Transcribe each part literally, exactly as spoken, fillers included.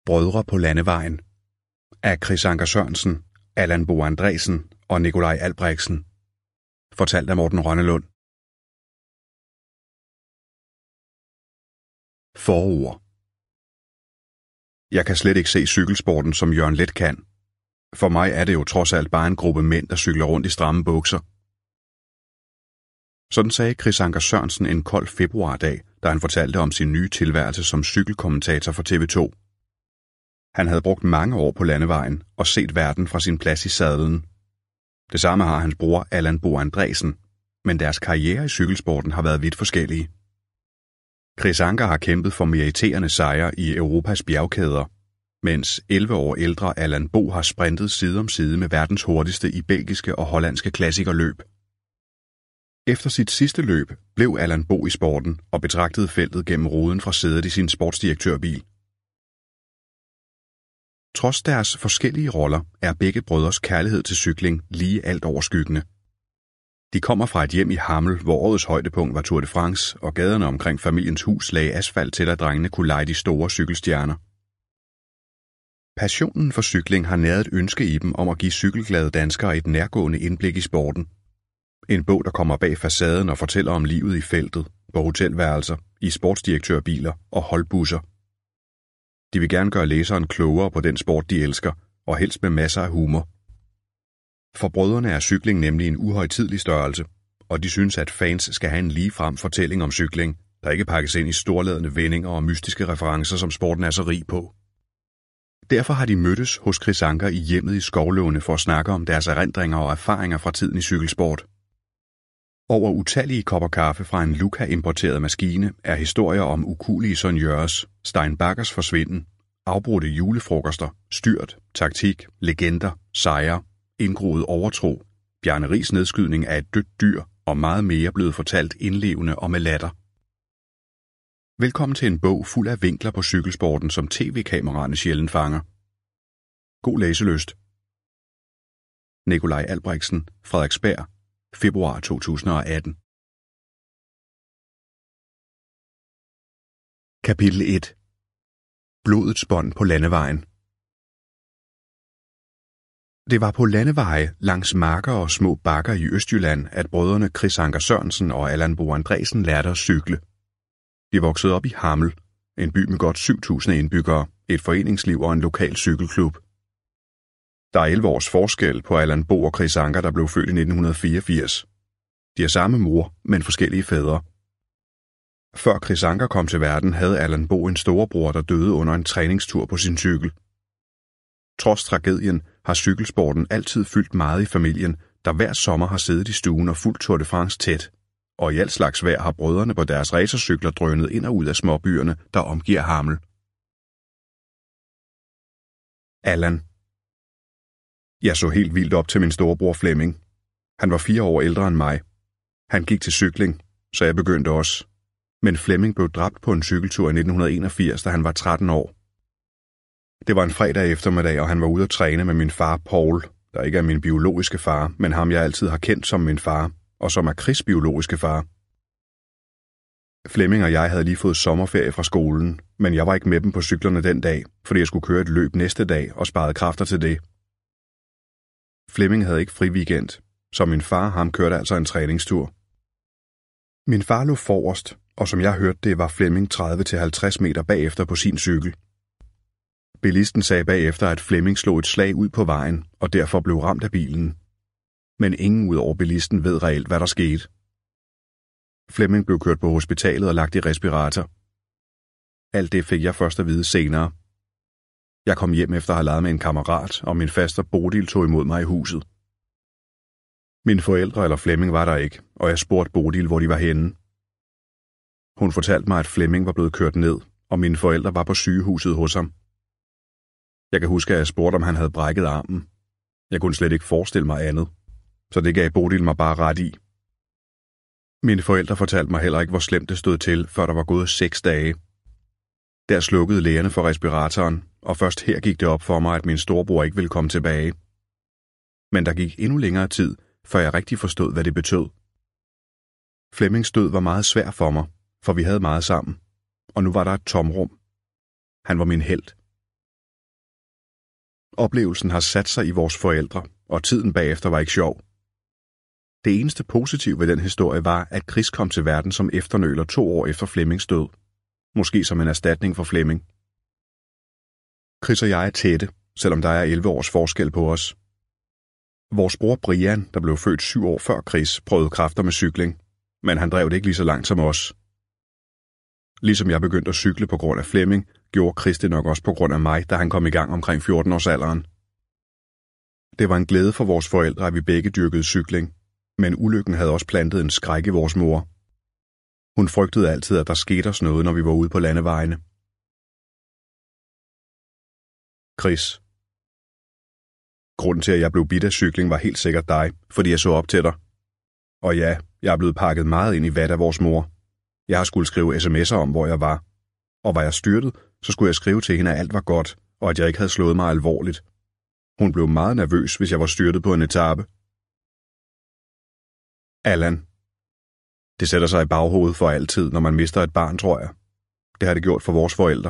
Brødre på landevejen af Chris Anker Sørensen, Allan Bo Andresen og Nikolaj Albrechtsen. Fortalt af Morten Rønnelund. Forord. Jeg kan slet ikke se cykelsporten, som Jørgen Leth kan. For mig er det jo trods alt bare en gruppe mænd, der cykler rundt i stramme bukser. Sådan sagde Chris Anker Sørensen en kold februardag, da han fortalte om sin nye tilværelse som cykelkommentator for T V to. Han havde brugt mange år på landevejen og set verden fra sin plads i sadlen. Det samme har hans bror Allan Bo Andresen, men deres karriere i cykelsporten har været vidt forskellige. Chris Anker har kæmpet for meriterende sejre i Europas bjergkæder, mens elleve år ældre Allan Bo har sprintet side om side med verdens hurtigste i belgiske og hollandske klassikerløb. Efter sit sidste løb blev Allan Bo i sporten og betragtede feltet gennem ruden fra sædet i sin sportsdirektørbil. Trods deres forskellige roller er begge brødres kærlighed til cykling lige alt overskyggende. De kommer fra et hjem i Hammel, hvor årets højdepunkt var Tour de France, og gaderne omkring familiens hus lagde asfalt til, at drengene kunne lege de store cykelstjerner. Passionen for cykling har næret et ønske i dem om at give cykelglade danskere et nærgående indblik i sporten. En bog, der kommer bag facaden og fortæller om livet i feltet, på hotelværelser, i sportsdirektørbiler og holdbusser. De vil gerne gøre læseren klogere på den sport, de elsker, og helst med masser af humor. For brødrene er cykling nemlig en uhøjtidelig størrelse, og de synes, at fans skal have en ligefrem fortælling om cykling, der ikke pakkes ind i storladende vendinger og mystiske referencer, som sporten er så rig på. Derfor har de mødtes hos Chris Anker i hjemmet i Skovlåne for at snakke om deres erindringer og erfaringer fra tiden i cykelsport. Over utallige kopper kaffe fra en Luca-importeret maskine er historier om ukuelige sonjørs, Stein Baggers forsvinden, afbrudte julefrokoster, styrt, taktik, legender, sejre, indgroet overtro, Bjarne Riis nedskydning af et dødt dyr og meget mere blevet fortalt indlevende og med latter. Velkommen til en bog fuld af vinkler på cykelsporten, som tv-kameraerne sjældent fanger. God læselyst. Nikolaj Albrechtsen, Frederiksberg, februar to tusind og atten. Kapitel et. Blodets bånd på landevejen. Det var på landeveje langs marker og små bakker i Østjylland, at brødrene Chris Anker Sørensen og Allan Bo Andresen lærte at cykle. De voksede op i Hammel, en by med godt syv tusind indbyggere, et foreningsliv og en lokal cykelklub. Der er elleve års forskel på Allan Bo og Chris Anker, der blev født i nitten fireogfirs. De har samme mor, men forskellige fædre. Før Chris Anker kom til verden, havde Allan Bo en storebror, der døde under en træningstur på sin cykel. Trods tragedien har cykelsporten altid fyldt meget i familien, der hver sommer har siddet i stuen og fulgt Tour de France tæt, og i alt slags vejr har brødrene på deres racercykler drønet ind og ud af småbyerne, der omgiver Hammel. Allan. Jeg så helt vildt op til min storebror Flemming. Han var fire år ældre end mig. Han gik til cykling, så jeg begyndte også. Men Flemming blev dræbt på en cykeltur i nitten enogfirs, da han var tretten år. Det var en fredag eftermiddag, og han var ude at træne med min far Paul, der ikke er min biologiske far, men ham jeg altid har kendt som min far, og som er Chris' biologiske far. Flemming og jeg havde lige fået sommerferie fra skolen, men jeg var ikke med dem på cyklerne den dag, fordi jeg skulle køre et løb næste dag og sparede kræfter til det. Flemming havde ikke fri weekend, så min far ham kørte altså en træningstur. Min far lå forrest, og som jeg hørte det, var Flemming tredive til halvtreds meter bagefter på sin cykel. Bilisten sagde bagefter, at Flemming slog et slag ud på vejen, og derfor blev ramt af bilen. Men ingen ud over bilisten ved reelt, hvad der skete. Flemming blev kørt på hospitalet og lagt i respirator. Alt det fik jeg først at vide senere. Jeg kom hjem efter at have leget med en kammerat, og min faster Bodil tog imod mig i huset. Mine forældre eller Flemming var der ikke, og jeg spurgte Bodil, hvor de var henne. Hun fortalte mig, at Flemming var blevet kørt ned, og mine forældre var på sygehuset hos ham. Jeg kan huske, at jeg spurgte, om han havde brækket armen. Jeg kunne slet ikke forestille mig andet, så det gav Bodil mig bare ret i. Mine forældre fortalte mig heller ikke, hvor slemt det stod til, før der var gået seks dage. Der slukkede lægerne for respiratoren, og først her gik det op for mig, at min storebror ikke ville komme tilbage. Men der gik endnu længere tid, før jeg rigtig forstod, hvad det betød. Flemmings død var meget svær for mig, for vi havde meget sammen, og nu var der et tomrum. Han var min helt. Oplevelsen har sat sig i vores forældre, og tiden bagefter var ikke sjov. Det eneste positive ved den historie var, at Chris kom til verden som efternøler to år efter Flemmings død. Måske som en erstatning for Flemming. Chris og jeg er tætte, selvom der er elleve års forskel på os. Vores bror Brian, der blev født syv år før Chris, prøvede kræfter med cykling, men han drev det ikke lige så langt som os. Ligesom jeg begyndte at cykle på grund af Flemming, gjorde Chris det nok også på grund af mig, da han kom i gang omkring fjorten-årsalderen. Det var en glæde for vores forældre, at vi begge dyrkede cykling, men ulykken havde også plantet en skræk i vores mor. Hun frygtede altid, at der skete os noget, når vi var ude på landevejene. Chris. Grunden til, at jeg blev bidt af cykling, var helt sikkert dig, fordi jeg så op til dig. Og ja, jeg er blevet pakket meget ind i vat af vores mor. Jeg har skulle skrive sms'er om, hvor jeg var. Og var jeg styrtet, så skulle jeg skrive til hende, at alt var godt, og at jeg ikke havde slået mig alvorligt. Hun blev meget nervøs, hvis jeg var styrtet på en etape. Allan. Det sætter sig i baghovedet for altid, når man mister et barn, tror jeg. Det har det gjort for vores forældre.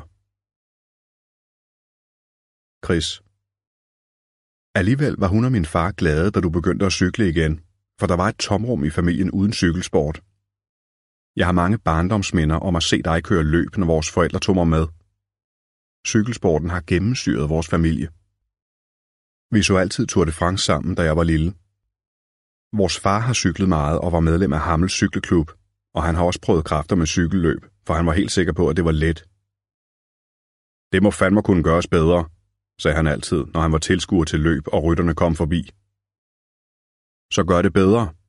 Chris. Alligevel var hun og min far glade, da du begyndte at cykle igen, for der var et tomrum i familien uden cykelsport. Jeg har mange barndomsminder om at se dig køre løb, når vores forældre tog mig med. Cykelsporten har gennemsyret vores familie. Vi så altid Tour de France sammen, da jeg var lille. Vores far har cyklet meget og var medlem af Hammels Cykleklub, og han har også prøvet kræfter med cykelløb, for han var helt sikker på, at det var let. Det må fandme kunne gøres bedre, sagde han altid, når han var tilskuer til løb, og rytterne kom forbi. Så gør det bedre,